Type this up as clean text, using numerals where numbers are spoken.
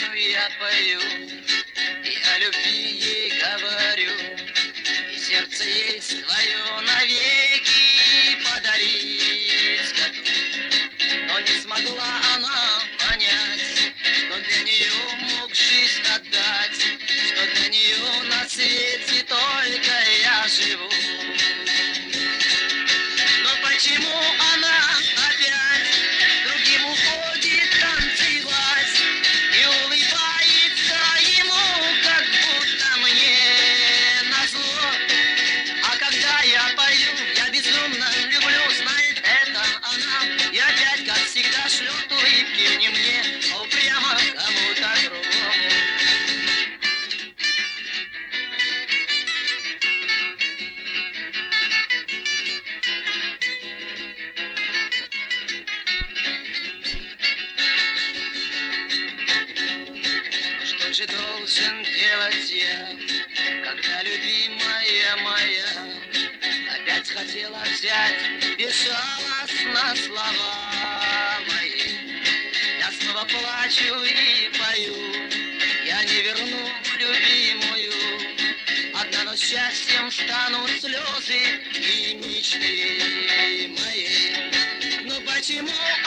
песню я пою, и о любви ей говорю, и сердце ей свое навеки подарить готов. Но не смогла она понять, что для нее мог жизнь отдать, что для нее на свете только я живу. Но почему она опять другим уходит танцевать и улыбается ему, как будто мне назло? А когда я пою, я безумно люблю, знает это она, и опять, как всегда, шлет улыбки не мне, а упрямо кому-то другому. Что же должен делать я, когда любимая моя опять хотела взять безжалостно слова мои? Я снова плачу и пою, я не верну любимую. Одна, но счастьем станут слезы и мечты мои. Но почему